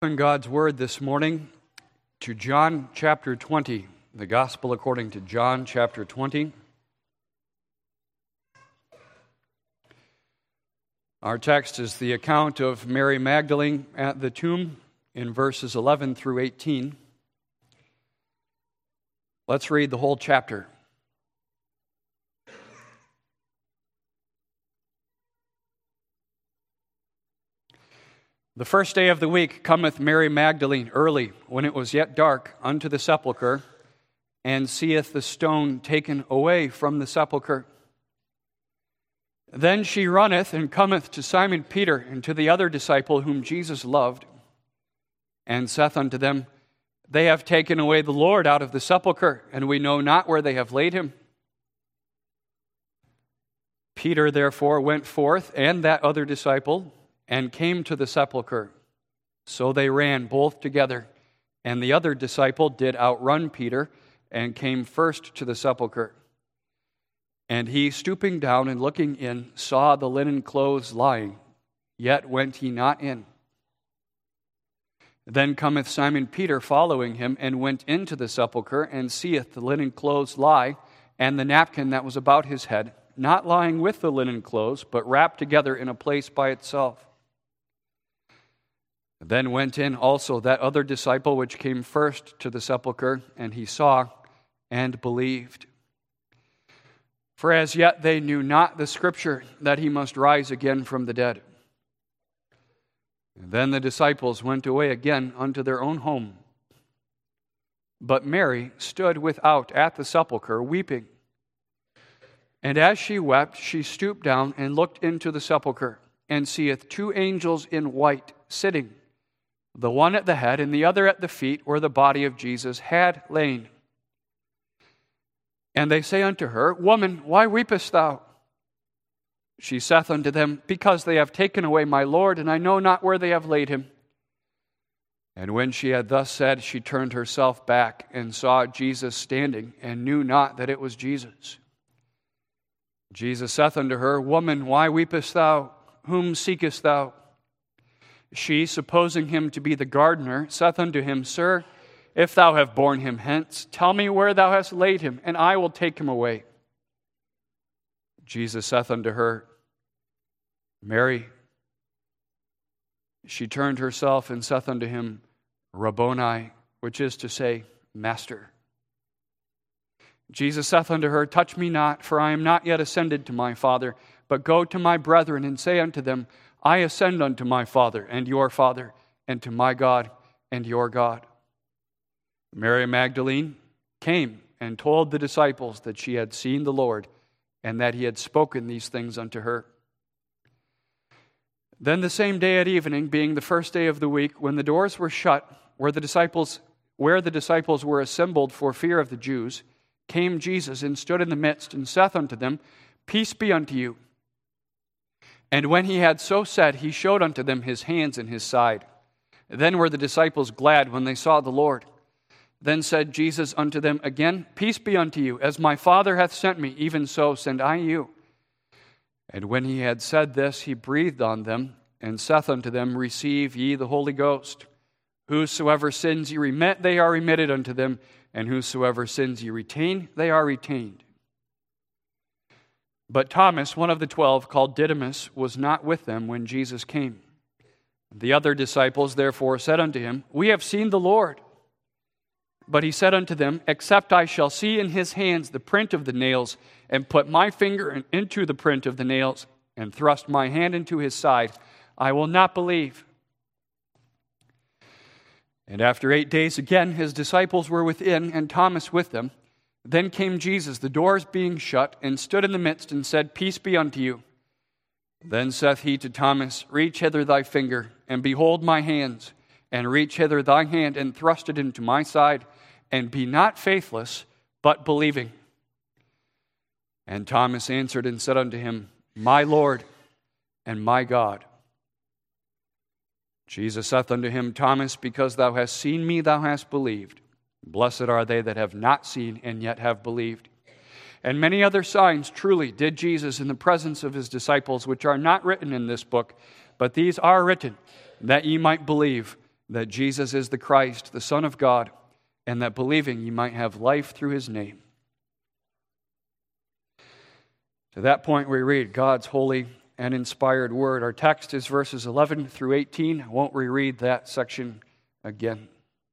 In God's Word this morning to John chapter 20, the Gospel according to John chapter 20. Our text is the account of Mary Magdalene at the tomb in verses 11 through 18. Let's read the whole chapter. The first day of the week cometh Mary Magdalene early, when it was yet dark, unto the sepulchre, and seeth the stone taken away from the sepulchre. Then she runneth and cometh to Simon Peter and to the other disciple whom Jesus loved, and saith unto them, They have taken away the Lord out of the sepulchre, and we know not where they have laid him. Peter therefore went forth, and that other disciple, and came to the sepulchre. So they ran both together, and the other disciple did outrun Peter, and came first to the sepulchre. And he, stooping down and looking in, saw the linen clothes lying, yet went he not in. Then cometh Simon Peter following him, and went into the sepulchre, and seeth the linen clothes lie, and the napkin that was about his head, not lying with the linen clothes, but wrapped together in a place by itself. Then went in also that other disciple which came first to the sepulchre, and he saw and believed. For as yet they knew not the scripture that he must rise again from the dead. And then the disciples went away again unto their own home. But Mary stood without at the sepulchre, weeping. And as she wept, she stooped down and looked into the sepulchre, and seeth two angels in white sitting, the one at the head and the other at the feet, where the body of Jesus had lain. And they say unto her, Woman, why weepest thou? She saith unto them, Because they have taken away my Lord, and I know not where they have laid him. And when she had thus said, she turned herself back, and saw Jesus standing, and knew not that it was Jesus. Jesus saith unto her, Woman, why weepest thou? Whom seekest thou? She, supposing him to be the gardener, saith unto him, Sir, if thou have borne him hence, tell me where thou hast laid him, and I will take him away. Jesus saith unto her, Mary. She turned herself and saith unto him, Rabboni, which is to say, Master. Jesus saith unto her, Touch me not, for I am not yet ascended to my Father, but go to my brethren and say unto them, I ascend unto my Father and your Father, and to my God and your God. Mary Magdalene came and told the disciples that she had seen the Lord, and that he had spoken these things unto her. Then the same day at evening, being the first day of the week, when the doors were shut, where the disciples were assembled for fear of the Jews, came Jesus and stood in the midst, and saith unto them, Peace be unto you. And when he had so said, he showed unto them his hands and his side. Then were the disciples glad when they saw the Lord. Then said Jesus unto them again, Peace be unto you. As my Father hath sent me, even so send I you. And when he had said this, he breathed on them, and saith unto them, Receive ye the Holy Ghost. Whosoever sins ye remit, they are remitted unto them, and whosoever sins ye retain, they are retained. But Thomas, one of the 12, called Didymus, was not with them when Jesus came. The other disciples therefore said unto him, We have seen the Lord. But he said unto them, Except I shall see in his hands the print of the nails, and put my finger into the print of the nails, and thrust my hand into his side, I will not believe. And after 8 days again his disciples were within, and Thomas with them. Then came Jesus, the doors being shut, and stood in the midst, and said, Peace be unto you. Then saith he to Thomas, Reach hither thy finger, and behold my hands, and reach hither thy hand, and thrust it into my side, and be not faithless, but believing. And Thomas answered and said unto him, My Lord and my God. Jesus saith unto him, Thomas, because thou hast seen me, thou hast believed. Blessed are they that have not seen and yet have believed. And many other signs truly did Jesus in the presence of his disciples, which are not written in this book, but these are written, that ye might believe that Jesus is the Christ, the Son of God, and that believing you might have life through his name. To that point, we read God's holy and inspired word. Our text is verses 11 through 18. I won't reread that section again.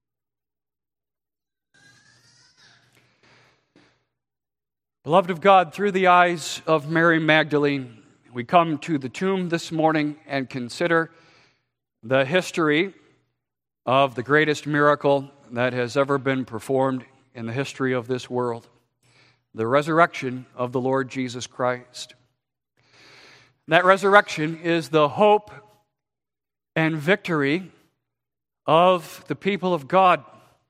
Beloved of God, through the eyes of Mary Magdalene, we come to the tomb this morning and consider the history of the greatest miracle that has ever been performed in the history of this world, the resurrection of the Lord Jesus Christ. That resurrection is the hope and victory of the people of God.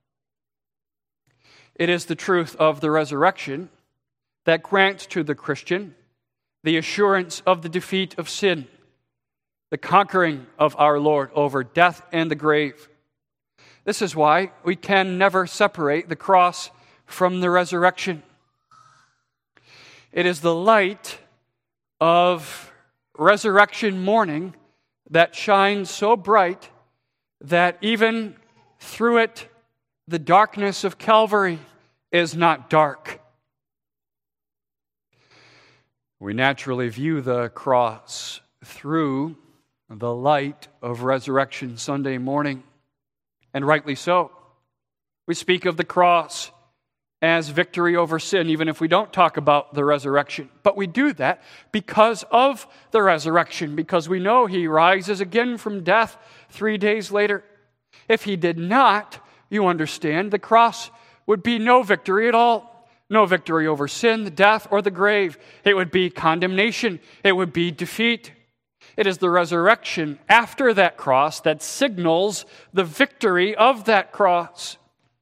It is the truth of the resurrection that grants to the Christian the assurance of the defeat of sin, the conquering of our Lord over death and the grave. This is why we can never separate the cross from the resurrection. It is the light of resurrection morning that shines so bright that even through it, the darkness of Calvary is not dark. We naturally view the cross through the light of Resurrection Sunday morning, and rightly so. We speak of the cross as victory over sin, even if we don't talk about the resurrection. But we do that because of the resurrection, because we know he rises again from death 3 days later. If he did not, you understand, the cross would be no victory at all. No victory over sin, death, or the grave. It would be condemnation. It would be defeat. It is the resurrection after that cross that signals the victory of that cross.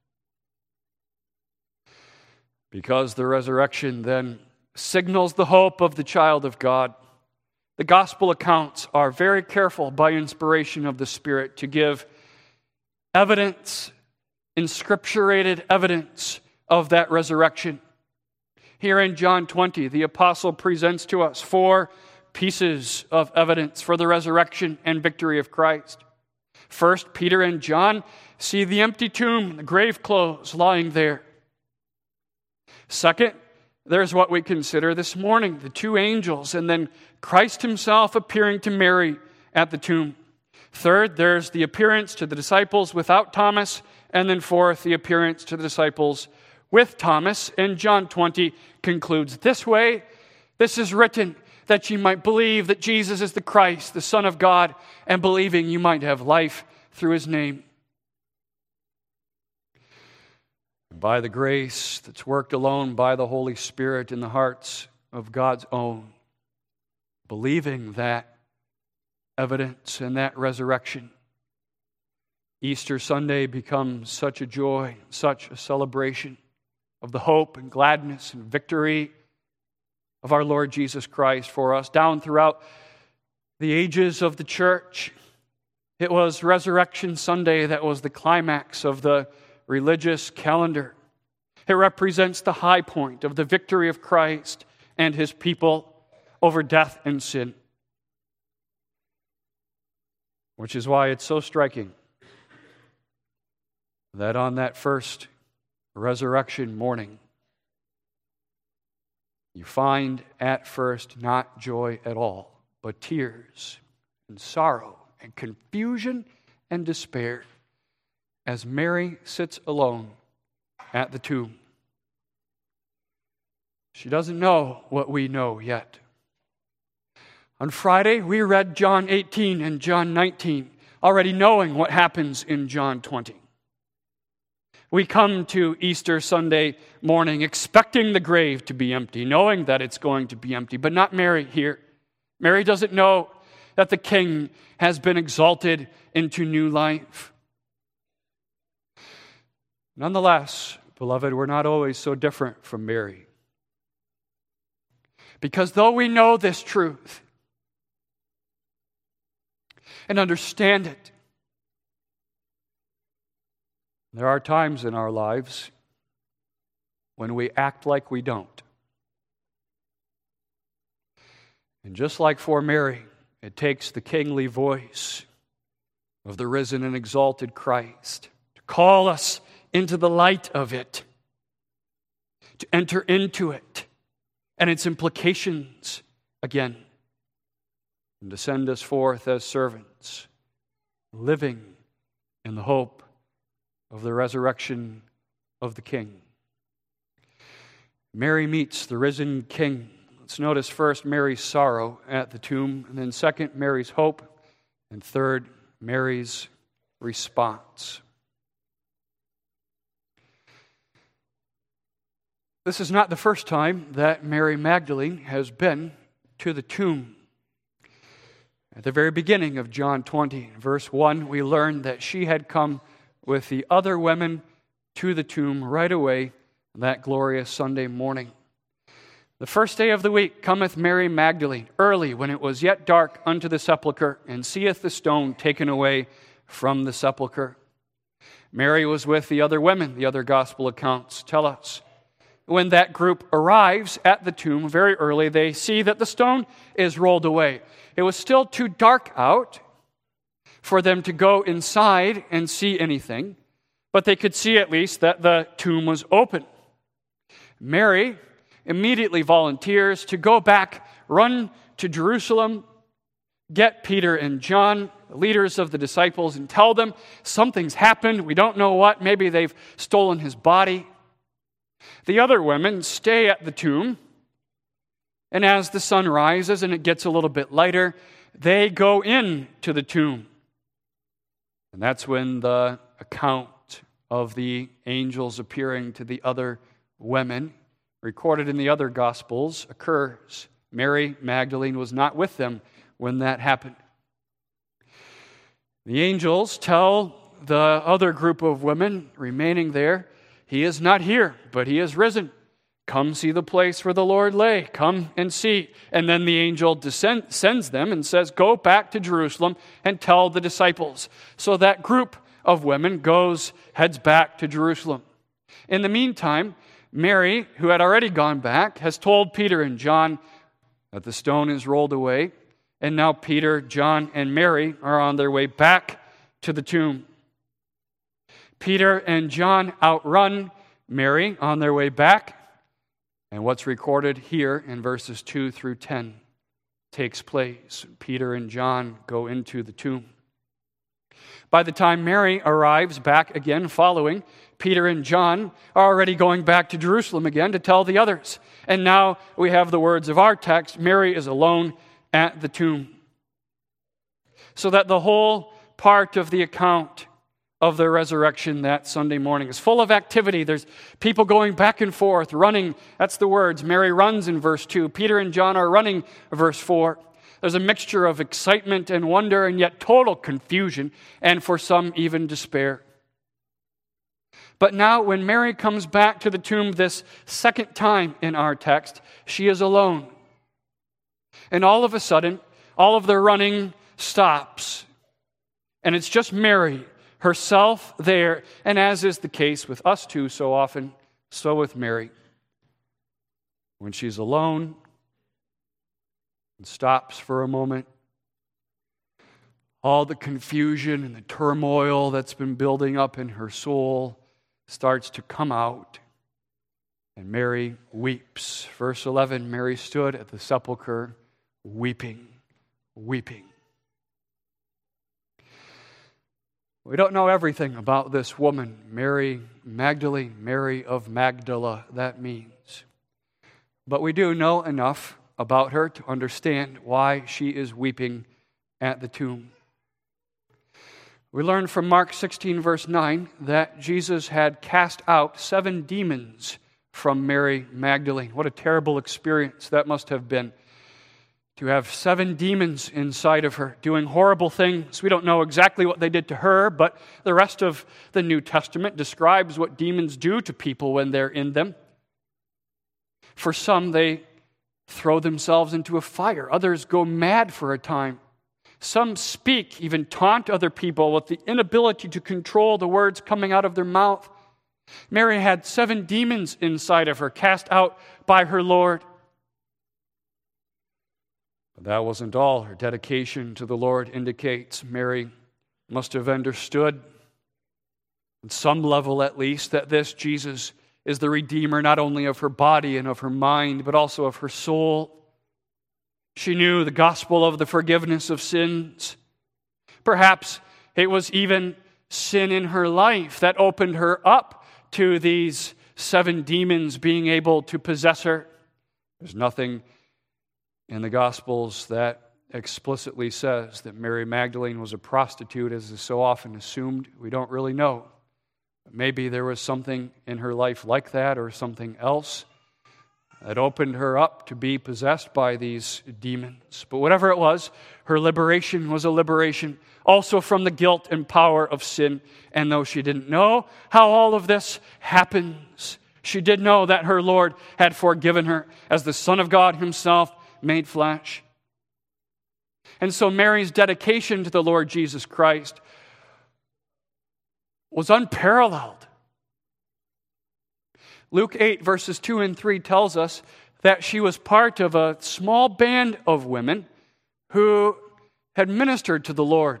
Because the resurrection then signals the hope of the child of God, the gospel accounts are very careful by inspiration of the Spirit to give evidence, inscripturated evidence of that resurrection. Here in John 20, the apostle presents to us 4 pieces of evidence for the resurrection and victory of Christ. First, Peter and John see the empty tomb, the grave clothes lying there. Second, there's what we consider this morning, the 2 angels, and then Christ himself appearing to Mary at the tomb. Third, there's the appearance to the disciples without Thomas, and then fourth, the appearance to the disciples with Thomas. And John 20 concludes this way: "This is written that you might believe that Jesus is the Christ, the Son of God, and believing you might have life through his name." By the grace that's worked alone by the Holy Spirit in the hearts of God's own, believing that evidence and that resurrection, Easter Sunday becomes such a joy, such a celebration of the hope and gladness and victory of our Lord Jesus Christ for us. Down throughout the ages of the church, it was Resurrection Sunday that was the climax of the religious calendar. It represents the high point of the victory of Christ and his people over death and sin. Which is why it's so striking that on that first resurrection morning, you find at first not joy at all, but tears and sorrow and confusion and despair as Mary sits alone at the tomb. She doesn't know what we know yet. On Friday, we read John 18 and John 19, already knowing what happens in John 20. We come to Easter Sunday morning expecting the grave to be empty, knowing that it's going to be empty, but not Mary here. Mary doesn't know that the King has been exalted into new life. Nonetheless, beloved, we're not always so different from Mary. Because though we know this truth and understand it, there are times in our lives when we act like we don't. And just like for Mary, it takes the kingly voice of the risen and exalted Christ, to call us into the light of it, to enter into it and its implications again, and to send us forth as servants, living in the hope of the resurrection of the King. Mary meets the risen King. Let's notice first Mary's sorrow at the tomb, and then second, Mary's hope, and third, Mary's response. This is not the first time that Mary Magdalene has been to the tomb. At the very beginning of John 20, verse 1, we learn that she had come with the other women to the tomb right away that glorious Sunday morning. The first day of the week cometh Mary Magdalene, early when it was yet dark, unto the sepulchre, and seeth the stone taken away from the sepulchre. Mary was with the other women, the other gospel accounts tell us. When that group arrives at the tomb very early, they see that the stone is rolled away. It was still too dark out for them to go inside and see anything, but they could see at least that the tomb was open. Mary immediately volunteers to go back, run to Jerusalem, get Peter and John, the leaders of the disciples, and tell them something's happened. We don't know what. Maybe they've stolen his body. The other women stay at the tomb, and as the sun rises and it gets a little bit lighter, they go in to the tomb. And that's when the account of the angels appearing to the other women, recorded in the other Gospels, occurs. Mary Magdalene was not with them when that happened. The angels tell the other group of women remaining there, "He is not here, but he is risen. Come see the place where the Lord lay. Come and see." And then the angel sends them and says, "Go back to Jerusalem and tell the disciples." So that group of women heads back to Jerusalem. In the meantime, Mary, who had already gone back, has told Peter and John that the stone is rolled away. And now Peter, John, and Mary are on their way back to the tomb. Peter and John outrun Mary on their way back, and what's recorded here in verses 2 through 10 takes place. Peter and John go into the tomb. By the time Mary arrives back again following, Peter and John are already going back to Jerusalem again to tell the others. And now we have the words of our text, Mary is alone at the tomb. So that the whole part of the account of the resurrection that Sunday morning is full of activity. There's people going back and forth, running. That's the words. Mary runs in verse 2. Peter and John are running, verse 4. There's a mixture of excitement and wonder and yet total confusion, and for some even despair. But now when Mary comes back to the tomb this second time in our text, she is alone. And all of a sudden, all of the running stops. And it's just Mary herself there, and as is the case with us too so often, so with Mary. When she's alone and stops for a moment, all the confusion and the turmoil that's been building up in her soul starts to come out, and Mary weeps. Verse 11, Mary stood at the sepulchre weeping. We don't know everything about this woman, Mary Magdalene, Mary of Magdala, that means. But we do know enough about her to understand why she is weeping at the tomb. We learn from Mark 16, verse 9, that Jesus had cast out 7 demons from Mary Magdalene. What a terrible experience that must have been, to have 7 demons inside of her doing horrible things. We don't know exactly what they did to her, but the rest of the New Testament describes what demons do to people when they're in them. For some, they throw themselves into a fire. Others go mad for a time. Some speak, even taunt other people with the inability to control the words coming out of their mouth. Mary had 7 demons inside of her, cast out by her Lord. But that wasn't all. Her dedication to the Lord indicates Mary must have understood, on some level at least, that this Jesus is the Redeemer not only of her body and of her mind, but also of her soul. She knew the gospel of the forgiveness of sins. Perhaps it was even sin in her life that opened her up to these 7 demons being able to possess her. There's nothing in the Gospels that explicitly says that Mary Magdalene was a prostitute, as is so often assumed. We don't really know. Maybe there was something in her life like that, or something else that opened her up to be possessed by these demons. But whatever it was, her liberation was a liberation also from the guilt and power of sin. And though she didn't know how all of this happens, she did know that her Lord had forgiven her as the Son of God himself made flesh. And so Mary's dedication to the Lord Jesus Christ was unparalleled. Luke 8, verses 2 and 3 tells us that she was part of a small band of women who had ministered to the Lord.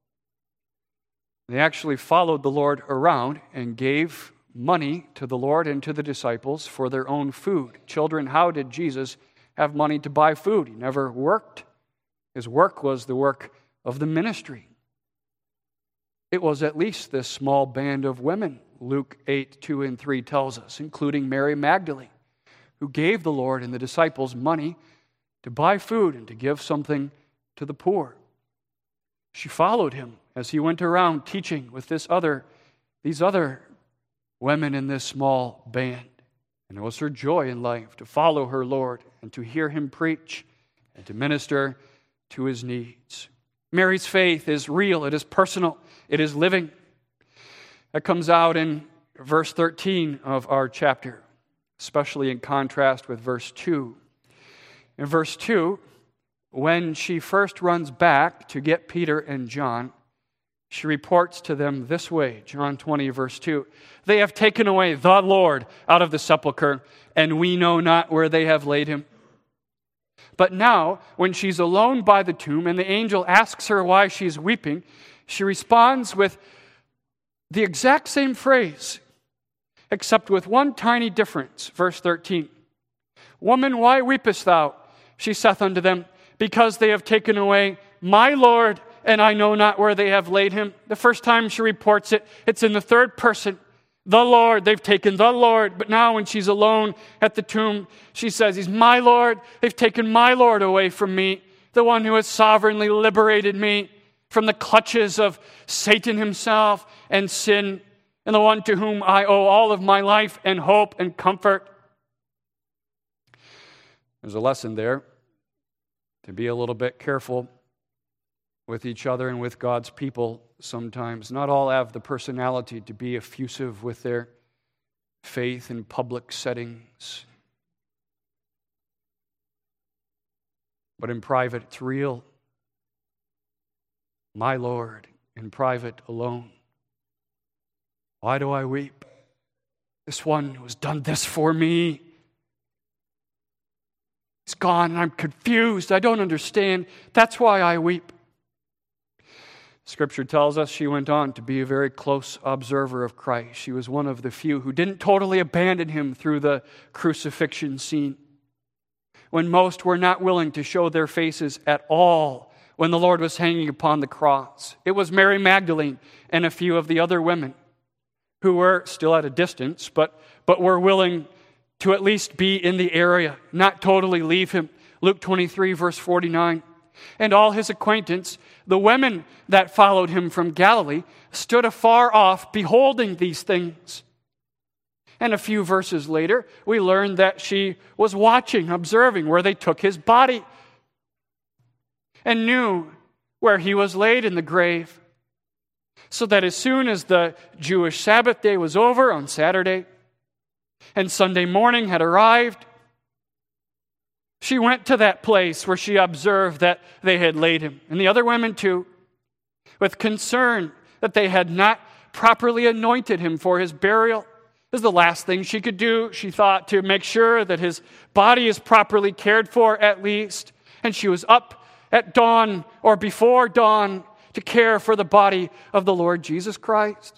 They actually followed the Lord around and gave money to the Lord and to the disciples for their own food. Children, how did Jesus have money to buy food? He never worked. His work was the work of the ministry. It was at least this small band of women, Luke 8, 2 and 3 tells us, including Mary Magdalene, who gave the Lord and the disciples money to buy food and to give something to the poor. She followed him as he went around teaching with these other women in this small band. And it was her joy in life to follow her Lord and to hear him preach and to minister to his needs. Mary's faith is real, it is personal, it is living. That comes out in verse 13 of our chapter, especially in contrast with verse 2. In verse 2, when she first runs back to get Peter and John, she reports to them this way, John 20, verse 2, "They have taken away the Lord out of the sepulchre, and we know not where they have laid him." But now, when she's alone by the tomb and the angel asks her why she's weeping, she responds with the exact same phrase, except with one tiny difference. Verse 13, "Woman, why weepest thou? She saith unto them, Because they have taken away my Lord, and I know not where they have laid him." The first time she reports it, it's in the third person. The Lord, they've taken the Lord. But now when she's alone at the tomb, she says, He's my Lord. They've taken my Lord away from me, the one who has sovereignly liberated me from the clutches of Satan himself and sin, and the one to whom I owe all of my life and hope and comfort. There's a lesson there to be a little bit careful with each other and with God's people sometimes. Not all have the personality to be effusive with their faith in public settings. But in private, it's real. My Lord, in private alone. Why do I weep? This one who has done this for me. He's gone and I'm confused. I don't understand. That's why I weep. Scripture tells us she went on to be a very close observer of Christ. She was one of the few who didn't totally abandon him through the crucifixion scene, when most were not willing to show their faces at all when the Lord was hanging upon the cross. It was Mary Magdalene and a few of the other women who were still at a distance, but were willing to at least be in the area, not totally leave him. Luke 23, verse 49. "And all his acquaintance, the women that followed him from Galilee, stood afar off, beholding these things." And a few verses later, we learn that she was watching, observing where they took his body, and knew where he was laid in the grave. So that as soon as the Jewish Sabbath day was over on Saturday, and Sunday morning had arrived, she went to that place where she observed that they had laid him, and the other women too, with concern that they had not properly anointed him for his burial. This is the last thing she could do, she thought, to make sure that his body is properly cared for at least. And she was up at dawn or before dawn to care for the body of the Lord Jesus Christ.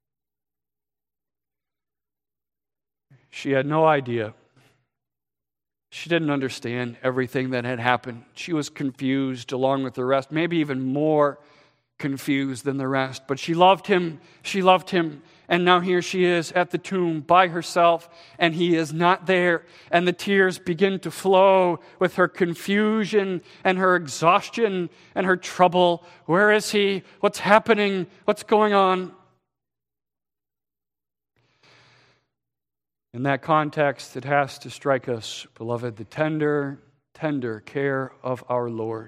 She had no idea. She didn't understand everything that had happened. She was confused along with the rest, maybe even more confused than the rest. But she loved him. She loved him. And now here she is at the tomb by herself, and he is not there. And the tears begin to flow with her confusion and her exhaustion and her trouble. Where is he? What's happening? What's going on? In that context, it has to strike us, beloved, the tender, tender care of our Lord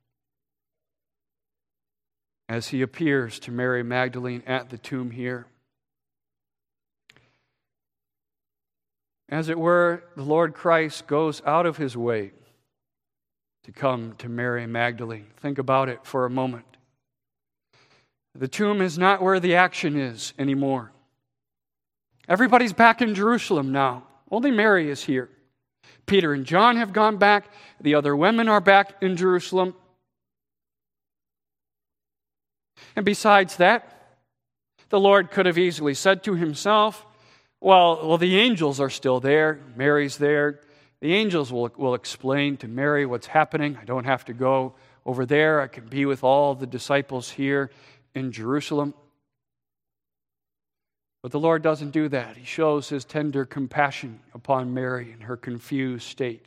as he appears to Mary Magdalene at the tomb here. As it were, the Lord Christ goes out of his way to come to Mary Magdalene. Think about it for a moment. The tomb is not where the action is anymore. Everybody's back in Jerusalem now. Only Mary is here. Peter and John have gone back. The other women are back in Jerusalem. And besides that, the Lord could have easily said to himself, well, the angels are still there. Mary's there. The angels will explain to Mary what's happening. I don't have to go over there. I can be with all the disciples here in Jerusalem. But the Lord doesn't do that. He shows his tender compassion upon Mary in her confused state.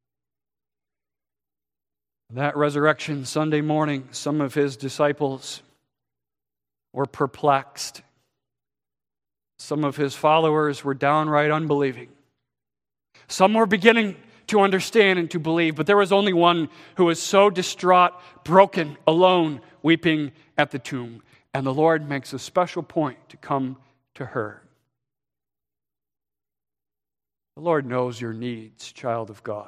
That resurrection Sunday morning, some of his disciples were perplexed. Some of his followers were downright unbelieving. Some were beginning to understand and to believe, but there was only one who was so distraught, broken, alone, weeping at the tomb. And the Lord makes a special point to come to her. The Lord knows your needs, child of God.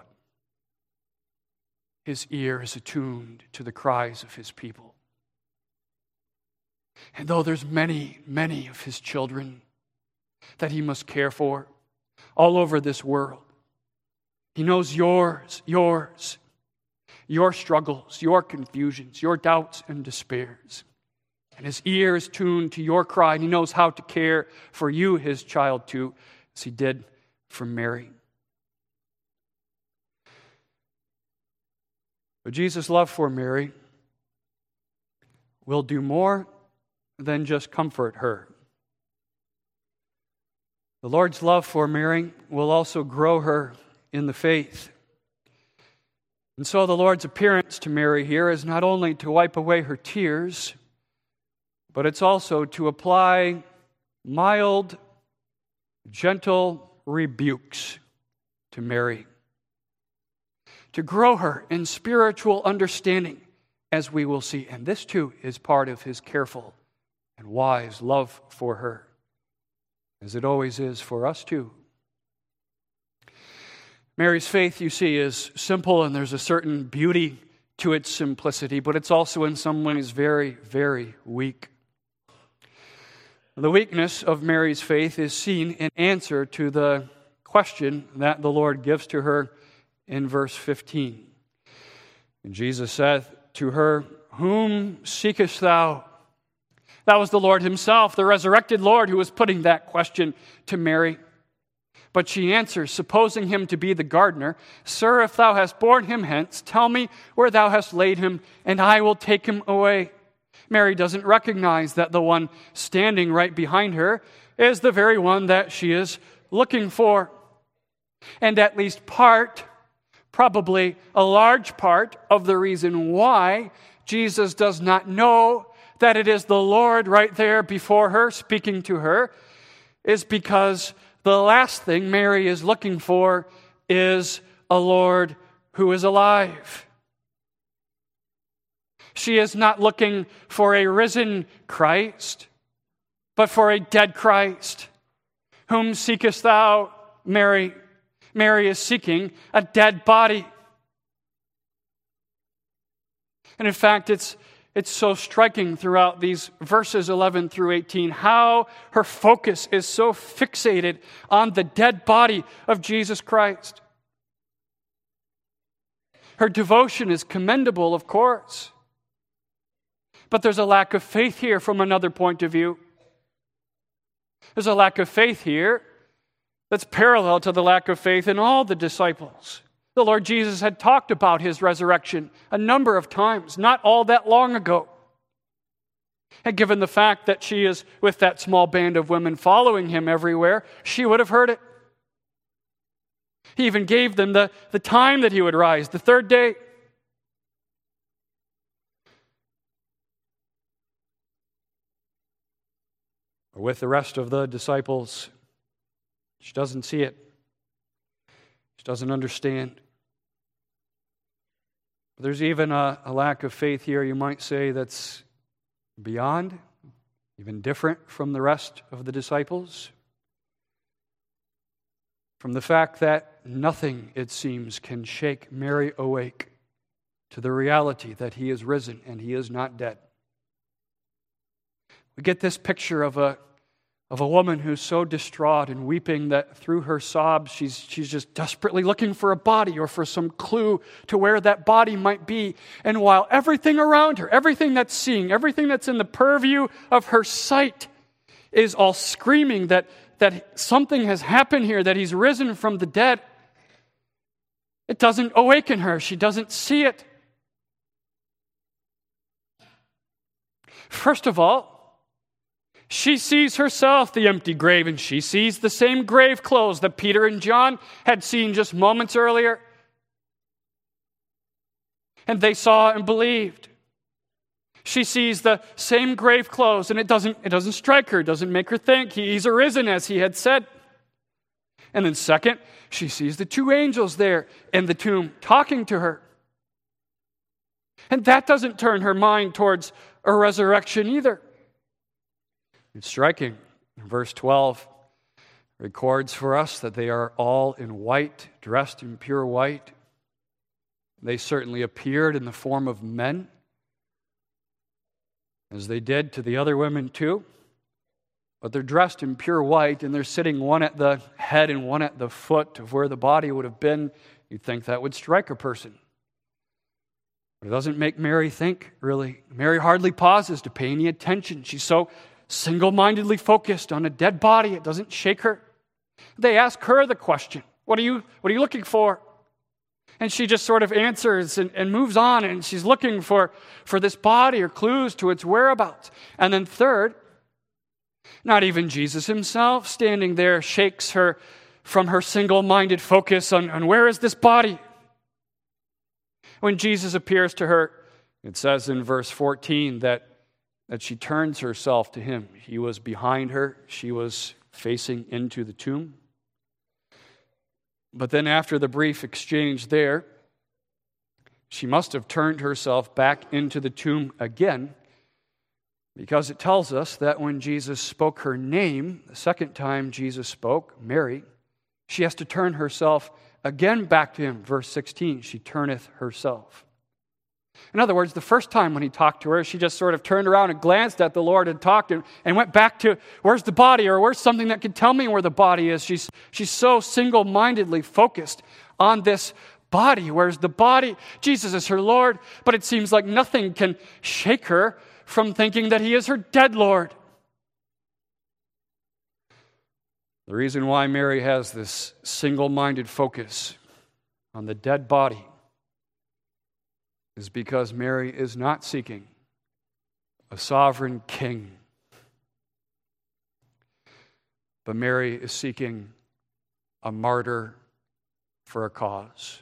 His ear is attuned to the cries of his people. And though there's many, many of his children that he must care for all over this world, he knows your struggles, your confusions, your doubts and despairs. And his ear is tuned to your cry, and he knows how to care for you, his child, too, as he did for Mary. But Jesus' love for Mary will do more than just comfort her. The Lord's love for Mary will also grow her in the faith. And so the Lord's appearance to Mary here is not only to wipe away her tears, but it's also to apply mild, gentle rebukes to Mary, to grow her in spiritual understanding, as we will see. And this too is part of his careful and wise love for her, as it always is for us too. Mary's faith, you see, is simple, and there's a certain beauty to its simplicity, but it's also in some ways very, very weak. The weakness of Mary's faith is seen in answer to the question that the Lord gives to her in verse 15. And Jesus said to her, "Whom seekest thou?" That was the Lord himself, the resurrected Lord, who was putting that question to Mary. But she answers, supposing him to be the gardener, "Sir, if thou hast borne him hence, tell me where thou hast laid him, and I will take him away." Mary doesn't recognize that the one standing right behind her is the very one that she is looking for. And at least probably a large part of the reason why Jesus does not know that it is the Lord right there before her, speaking to her, is because the last thing Mary is looking for is a Lord who is alive. She is not looking for a risen Christ, but for a dead Christ. Whom seekest thou, Mary? Mary is seeking a dead body. And in fact, it's so striking throughout these verses 11 through 18 how her focus is so fixated on the dead body of Jesus Christ. Her devotion is commendable, of course. But there's a lack of faith here from another point of view. There's a lack of faith here that's parallel to the lack of faith in all the disciples. The Lord Jesus had talked about his resurrection a number of times, not all that long ago. And given the fact that she is with that small band of women following him everywhere, she would have heard it. He even gave them the time that he would rise, the third day. With the rest of the disciples, she doesn't see it. She doesn't understand. There's even a lack of faith here, you might say, that's beyond, even different from the rest of the disciples. From the fact that nothing, it seems, can shake Mary awake to the reality that he is risen and he is not dead. We get this picture of a woman who's so distraught and weeping that through her sobs she's just desperately looking for a body or for some clue to where that body might be. And while everything around her, everything that's seeing, everything that's in the purview of her sight is all screaming that something has happened here, that he's risen from the dead, it doesn't awaken her. She doesn't see it. First of all, she sees herself the empty grave, and she sees the same grave clothes that Peter and John had seen just moments earlier. And they saw and believed. She sees the same grave clothes, and it doesn't strike her, it doesn't make her think he's arisen as he had said. And then second, she sees the two angels there in the tomb talking to her. And that doesn't turn her mind towards a resurrection either. It's striking. Verse 12 records for us that they are all in white, dressed in pure white. They certainly appeared in the form of men, as they did to the other women too. But they're dressed in pure white, and they're sitting one at the head and one at the foot of where the body would have been. You'd think that would strike a person. But it doesn't make Mary think, really. Mary hardly pauses to pay any attention. She's so single-mindedly focused on a dead body, it doesn't shake her. They ask her the question, what are you looking for? And she just sort of answers and moves on, and she's looking for this body or clues to its whereabouts. And then third, not even Jesus himself standing there shakes her from her single-minded focus on where is this body. When Jesus appears to her, it says in verse 14 that she turns herself to him. He was behind her. She was facing into the tomb. But then after the brief exchange there, she must have turned herself back into the tomb again, because it tells us that when Jesus spoke her name, the second time Jesus spoke, Mary, she has to turn herself again back to him. Verse 16, she turneth herself. In other words, the first time when he talked to her, she just sort of turned around and glanced at the Lord and talked and went back to, where's the body, or where's something that could tell me where the body is? She's so single-mindedly focused on this body. Where's the body? Jesus is her Lord, but it seems like nothing can shake her from thinking that he is her dead Lord. The reason why Mary has this single-minded focus on the dead body is because Mary is not seeking a sovereign king, but Mary is seeking a martyr for a cause.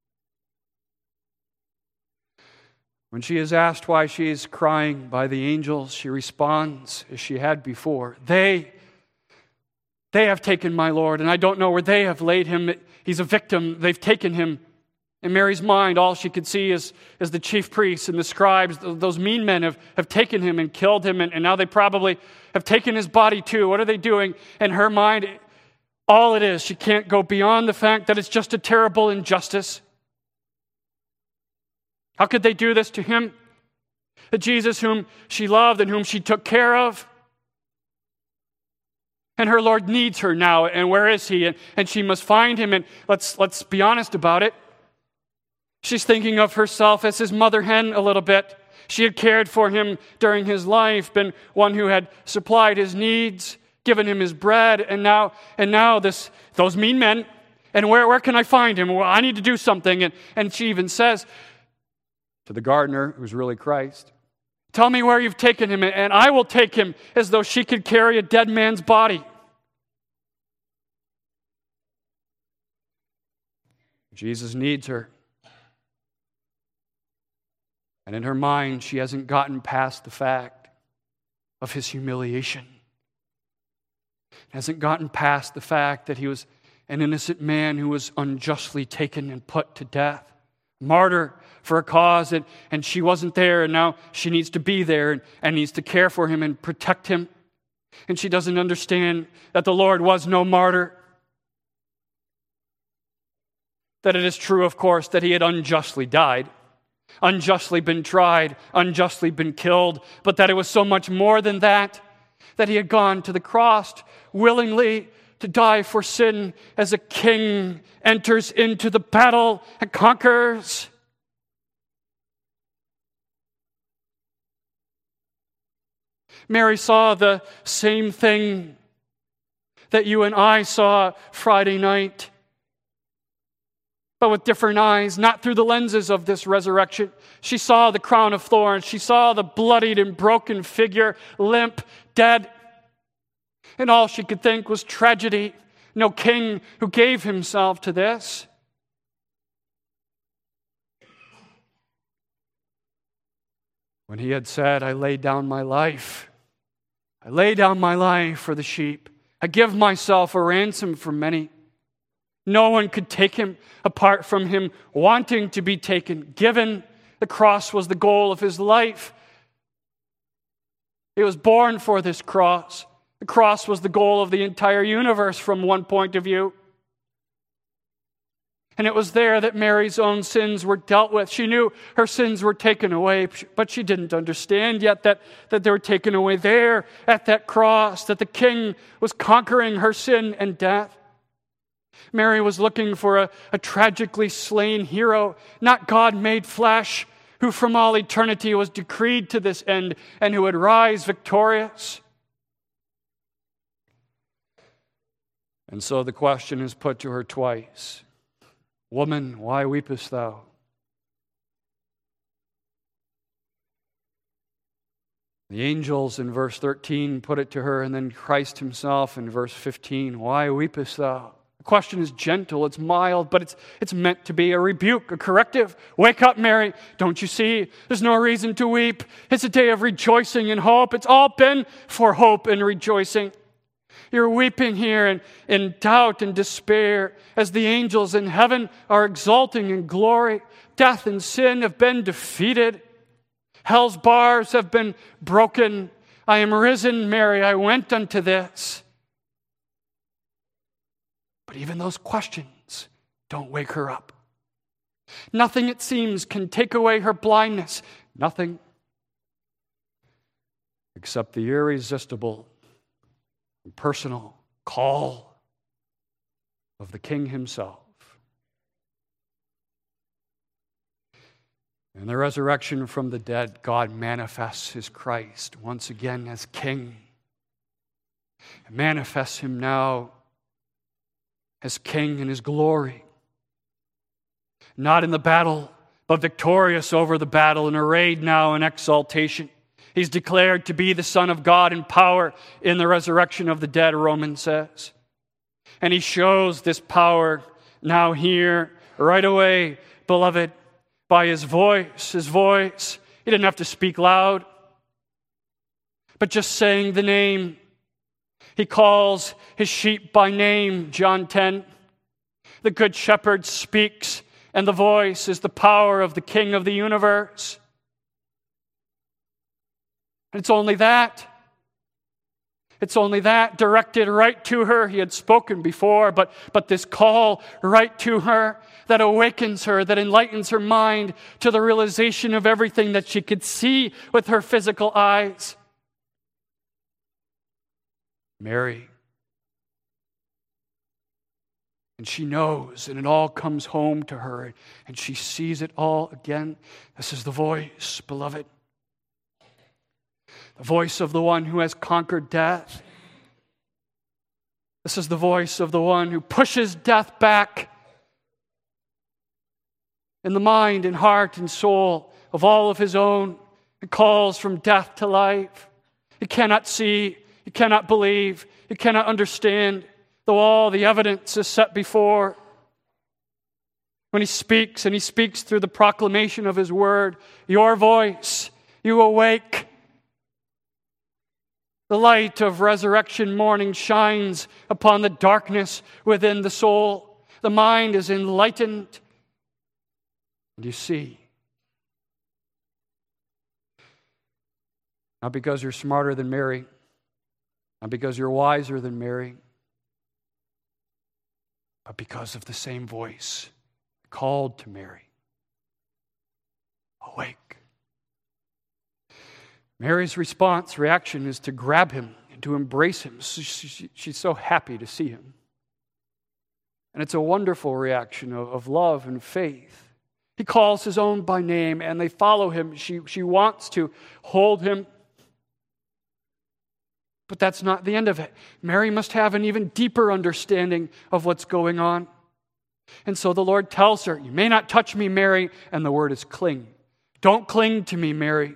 When she is asked why she is crying by the angels, she responds as she had before. They have taken my Lord, and I don't know where they have laid him. He's a victim. They've taken him. In Mary's mind, all she could see is the chief priests and the scribes. Those mean men have taken him and killed him, and now they probably have taken his body too. What are they doing? In her mind, all it is, she can't go beyond the fact that it's just a terrible injustice. How could they do this to him? The Jesus whom she loved and whom she took care of. And her Lord needs her now, and where is he? And she must find him, and let's be honest about it. She's thinking of herself as his mother hen a little bit. She had cared for him during his life, been one who had supplied his needs, given him his bread, and now those mean men. And where can I find him? Well, I need to do something. And she even says to the gardener, who's really Christ, tell me where you've taken him, and I will take him, as though she could carry a dead man's body. Jesus needs her. And in her mind, she hasn't gotten past the fact of his humiliation. Hasn't gotten past the fact that he was an innocent man who was unjustly taken and put to death. Martyr for a cause, and she wasn't there, and now she needs to be there and needs to care for him and protect him. And she doesn't understand that the Lord was no martyr. That it is true, of course, that he had unjustly died, unjustly been tried, unjustly been killed, but that it was so much more than that he had gone to the cross willingly to die for sin as a king enters into the battle and conquers. Mary saw the same thing that you and I saw Friday night, but with different eyes, not through the lenses of this resurrection. She saw the crown of thorns. She saw the bloodied and broken figure, limp, dead. And all she could think was tragedy. No king who gave himself to this. When he had said, I lay down my life. I lay down my life for the sheep. I give myself a ransom for many. No one could take him apart from him wanting to be taken, given. The cross was the goal of his life. He was born for this cross. The cross was the goal of the entire universe from one point of view. And it was there that Mary's own sins were dealt with. She knew her sins were taken away, but she didn't understand yet that they were taken away there at that cross, that the King was conquering her sin and death. Mary was looking for a tragically slain hero, not God made flesh, who from all eternity was decreed to this end and who would rise victorious. And so the question is put to her twice. Woman, why weepest thou? The angels in verse 13 put it to her, and then Christ himself in verse 15. Why weepest thou? The question is gentle, it's mild, but it's meant to be a rebuke, a corrective. Wake up, Mary. Don't you see? There's no reason to weep. It's a day of rejoicing and hope. It's all been for hope and rejoicing. You're weeping here in doubt and despair as the angels in heaven are exulting in glory. Death and sin have been defeated. Hell's bars have been broken. I am risen, Mary. I went unto this. But even those questions don't wake her up. Nothing, it seems, can take away her blindness. Nothing except the irresistible and personal call of the King himself. In the resurrection from the dead, God manifests his Christ once again as King. He manifests him now as King in his glory. Not in the battle, but victorious over the battle and arrayed now in exaltation. He's declared to be the Son of God in power in the resurrection of the dead, Romans says. And he shows this power now here, right away, beloved, by his voice. His voice. He didn't have to speak loud, but just saying the name. He calls his sheep by name, John 10. The Good Shepherd speaks, and the voice is the power of the King of the universe. It's only that. It's only that directed right to her. He had spoken before, but this call right to her that awakens her, that enlightens her mind to the realization of everything that she could see with her physical eyes. Mary. And she knows, and it all comes home to her, and she sees it all again. This is the voice, beloved. the voice of the one who has conquered death. This is the voice of the one who pushes death back in the mind and heart and soul of all of his own and calls from death to life. He cannot see, he cannot believe, he cannot understand, though all the evidence is set before. When he speaks, and he speaks through the proclamation of his word, your voice, you awake. The light of resurrection morning shines upon the darkness within the soul. The mind is enlightened. And you see. Not because you're smarter than Mary, not because you're wiser than Mary, but because of the same voice called to Mary. Awake. Mary's reaction is to grab him and to embrace him. She's so happy to see him. And it's a wonderful reaction of love and faith. He calls his own by name and they follow him. She wants to hold him. But that's not the end of it. Mary must have an even deeper understanding of what's going on. And so the Lord tells her, you may not touch me, Mary, and the word is cling. Don't cling to me, Mary.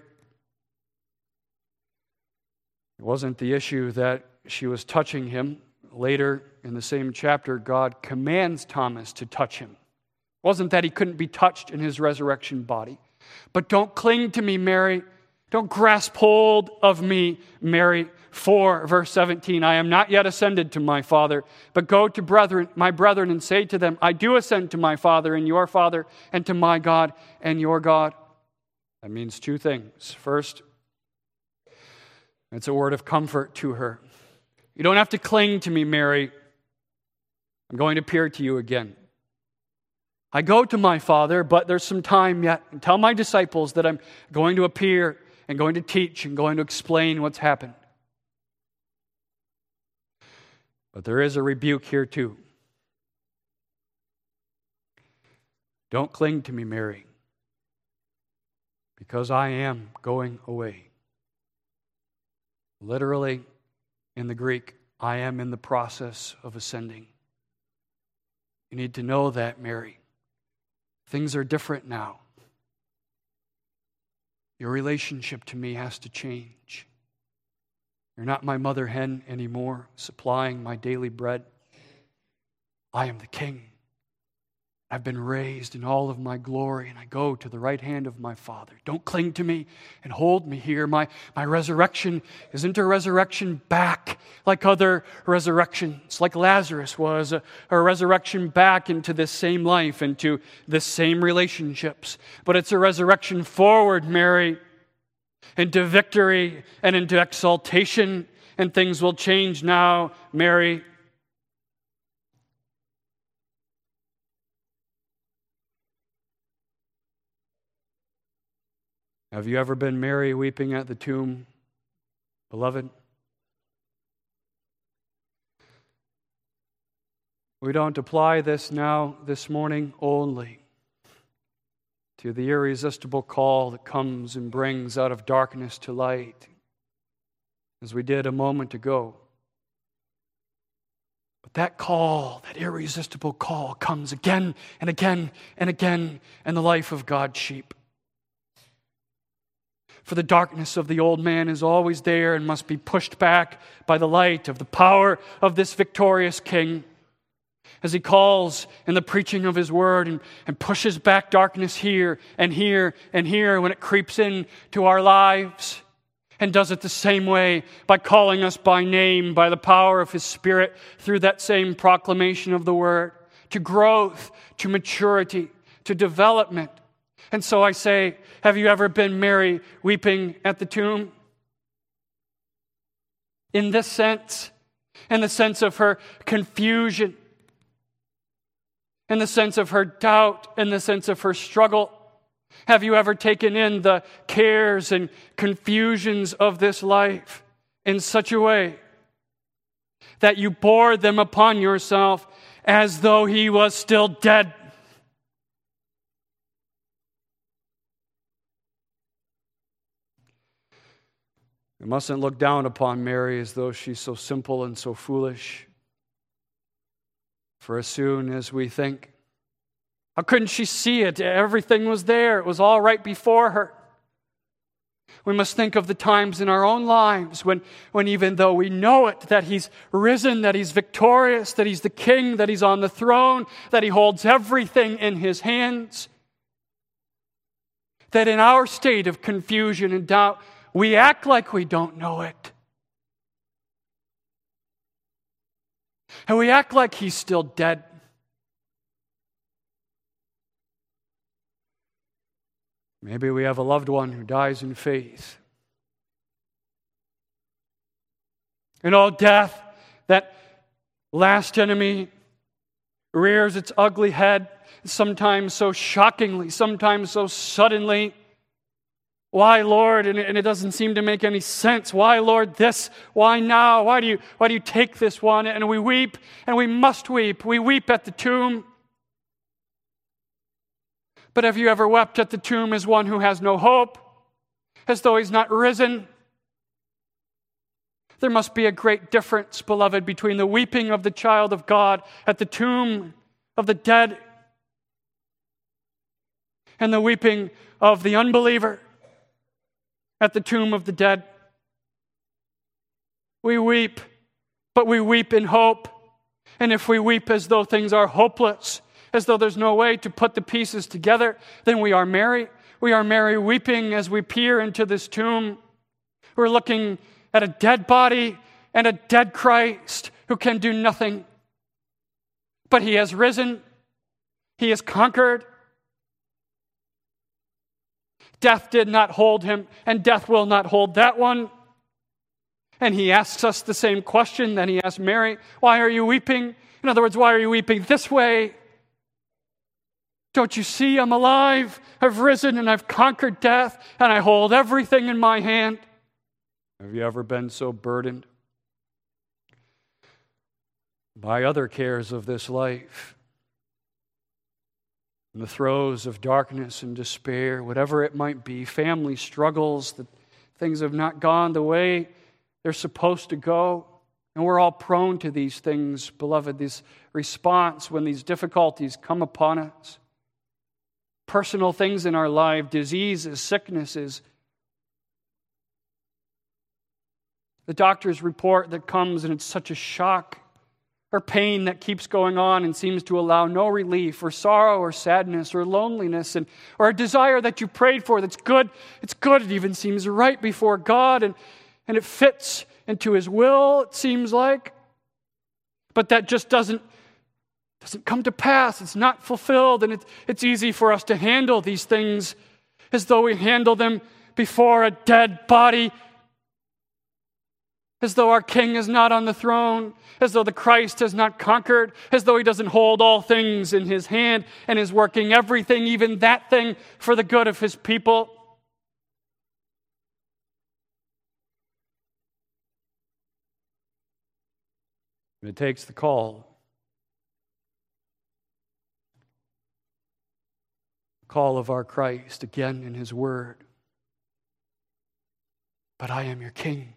It wasn't the issue that she was touching him. Later in the same chapter, God commands Thomas to touch him. It wasn't that he couldn't be touched in his resurrection body. But don't cling to me, Mary. Don't grasp hold of me, Mary. For, verse 17, I am not yet ascended to my Father, but go to my brethren and say to them, I do ascend to my Father and your Father, and to my God and your God. That means two things. First, it's a word of comfort to her. You don't have to cling to me, Mary. I'm going to appear to you again. I go to my Father, but there's some time yet. And tell my disciples that I'm going to appear and going to teach and going to explain what's happened. But there is a rebuke here too. Don't cling to me, Mary, because I am going away. Literally, in the Greek, I am in the process of ascending. You need to know that, Mary. Things are different now. Your relationship to me has to change. You're not my mother hen anymore, supplying my daily bread. I am the King. I've been raised in all of my glory, and I go to the right hand of my Father. Don't cling to me and hold me here. My resurrection isn't a resurrection back like other resurrections, like Lazarus was, a resurrection back into this same life, into this same relationships. But it's a resurrection forward, Mary, into victory and into exaltation, and things will change now, Mary. Have you ever been Mary weeping at the tomb, beloved? We don't apply this now, this morning only, to the irresistible call that comes and brings out of darkness to light, as we did a moment ago. But that call, that irresistible call, comes again and again and again in the life of God's sheep. For the darkness of the old man is always there and must be pushed back by the light of the power of this victorious King, as he calls in the preaching of his word and pushes back darkness here and here and here when it creeps into our lives, and does it the same way by calling us by name, by the power of his Spirit, through that same proclamation of the word, to growth, to maturity, to development. And so I say, have you ever been Mary weeping at the tomb? In this sense, in the sense of her confusion, in the sense of her doubt, in the sense of her struggle, have you ever taken in the cares and confusions of this life in such a way that you bore them upon yourself as though he was still dead? We mustn't look down upon Mary as though she's so simple and so foolish. For as soon as we think, how couldn't she see it? Everything was there. It was all right before her. We must think of the times in our own lives when even though we know it, that He's risen, that He's victorious, that He's the King, that He's on the throne, that He holds everything in His hands, that in our state of confusion and doubt, we act like we don't know it. And we act like He's still dead. Maybe we have a loved one who dies in faith. And oh, death, that last enemy, rears its ugly head, sometimes so shockingly, sometimes so suddenly. Why, Lord? And it doesn't seem to make any sense. Why, Lord, this? Why now? Why do you take this one? And we weep, and we must weep. We weep at the tomb. But have you ever wept at the tomb as one who has no hope, as though He's not risen? There must be a great difference, beloved, between the weeping of the child of God at the tomb of the dead and the weeping of the unbeliever at the tomb of the dead. We weep, but we weep in hope. And if we weep as though things are hopeless, as though there's no way to put the pieces together, then we are merry. We are merry weeping as we peer into this tomb. We're looking at a dead body and a dead Christ who can do nothing. But He has risen. He has conquered. Death did not hold Him, and death will not hold that one. And He asks us the same question that He asked Mary. Why are you weeping? In other words, why are you weeping this way? Don't you see I'm alive? I've risen and I've conquered death, and I hold everything in my hand. Have you ever been so burdened by other cares of this life? In the throes of darkness and despair, whatever it might be, family struggles, that things have not gone the way they're supposed to go. And we're all prone to these things, beloved, this response when these difficulties come upon us. Personal things in our life, diseases, sicknesses. The doctor's report that comes and it's such a shock, or pain that keeps going on and seems to allow no relief, or sorrow or sadness or loneliness, or a desire that you prayed for that's good. It's good. It even seems right before God, and it fits into His will, it seems like. But that just doesn't come to pass. It's not fulfilled, and it's easy for us to handle these things as though we handle them before a dead body, as though our King is not on the throne, as though the Christ has not conquered, as though He doesn't hold all things in His hand and is working everything, even that thing, for the good of His people. And it takes the call of our Christ again in His word. But I am your King.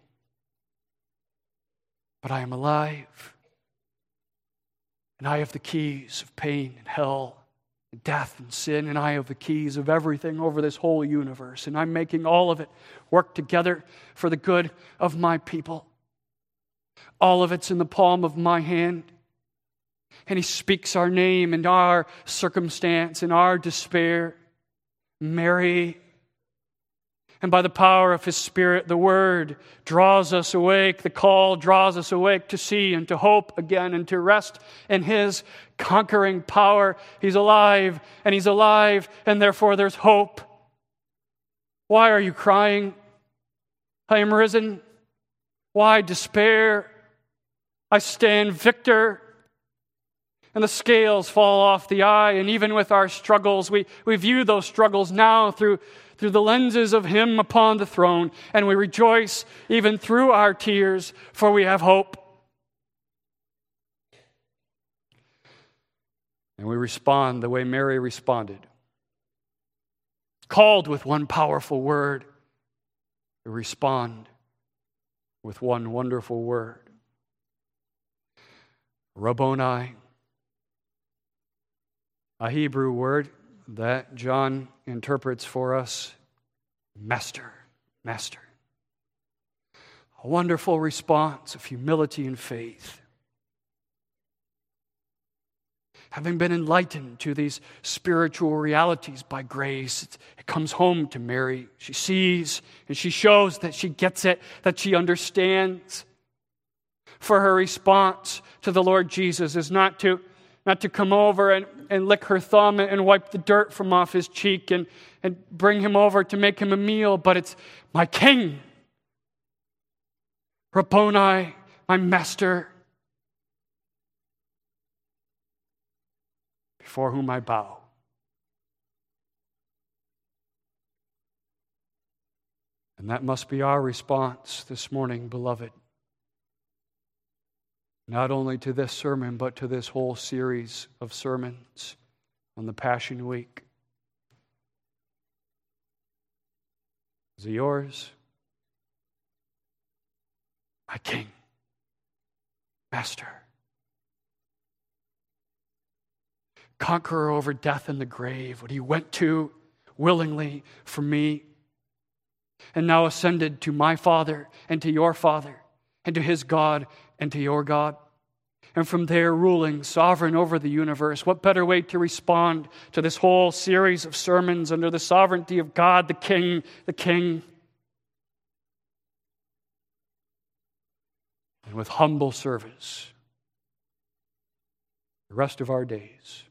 But I am alive. And I have the keys of pain and hell and death and sin. And I have the keys of everything over this whole universe. And I'm making all of it work together for the good of my people. All of it's in the palm of my hand. And He speaks our name and our circumstance and our despair. Mary. And by the power of His Spirit, the Word draws us awake. The call draws us awake to see and to hope again and to rest in His conquering power. He's alive, and He's alive, and therefore there's hope. Why are you crying? I am risen. Why despair? I stand victor. And the scales fall off the eye, and even with our struggles, we view those struggles now through the lenses of Him upon the throne, and we rejoice even through our tears, for we have hope. And we respond the way Mary responded. Called with one powerful word, we respond with one wonderful word. Rabboni, a Hebrew word that John interprets for us, Master, Master. A wonderful response of humility and faith. Having been enlightened to these spiritual realities by grace, it comes home to Mary. She sees and she shows that she gets it, that she understands. For her response to the Lord Jesus is not to come over and lick her thumb and wipe the dirt from off his cheek and bring him over to make him a meal, but it's my King. Rabboni, my Master, before whom I bow. And that must be our response this morning, beloved. Not only to this sermon, but to this whole series of sermons on the Passion Week. Is it yours? My King, Master, conqueror over death and the grave, what he went to willingly for me, and now ascended to my Father and to your Father and to his God and to your God, and from there ruling sovereign over the universe. What better way to respond to this whole series of sermons under the sovereignty of God, the King, the King, and with humble service the rest of our days.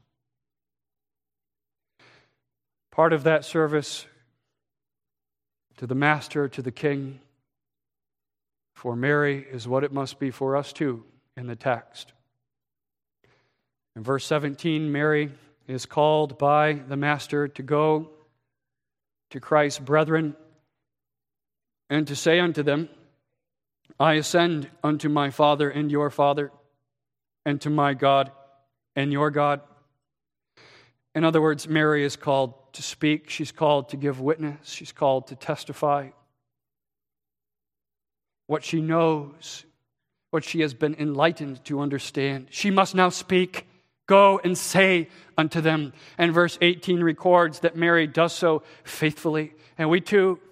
Part of that service to the Master, to the King, for Mary is what it must be for us too in the text. In verse 17, Mary is called by the Master to go to Christ's brethren and to say unto them, I ascend unto my Father and your Father, and to my God and your God. In other words, Mary is called to speak. She's called to give witness. She's called to testify. What she knows, what she has been enlightened to understand, she must now speak. Go and say unto them. And verse 18 records that Mary does so faithfully. And we too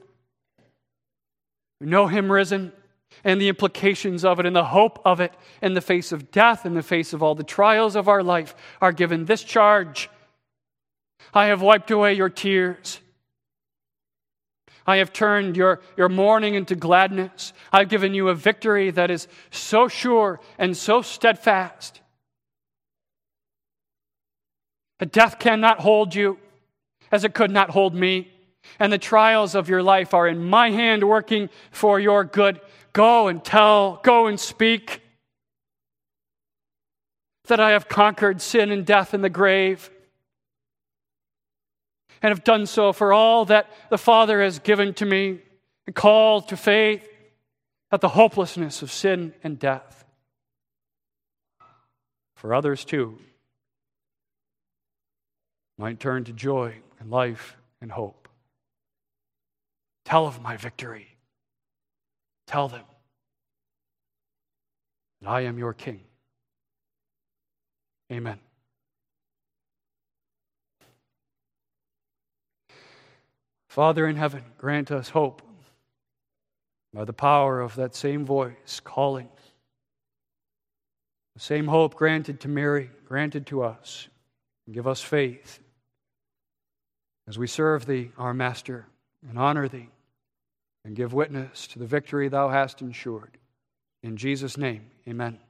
know him risen, and the implications of it and the hope of it in the face of death, in the face of all the trials of our life, are given this charge. I have wiped away your tears. I have turned your mourning into gladness. I've given you a victory that is so sure and so steadfast that death cannot hold you as it could not hold me. And the trials of your life are in my hand working for your good. Go and tell, go and speak that I have conquered sin and death and the grave, and have done so for all that the Father has given to me, and called to faith at the hopelessness of sin and death. For others too might turn to joy and life and hope. Tell of my victory. Tell them that I am your King. Amen. Father in heaven, grant us hope by the power of that same voice calling. The same hope granted to Mary, granted to us. And give us faith as we serve Thee, our Master, and honor Thee, and give witness to the victory Thou hast ensured. In Jesus' name, amen.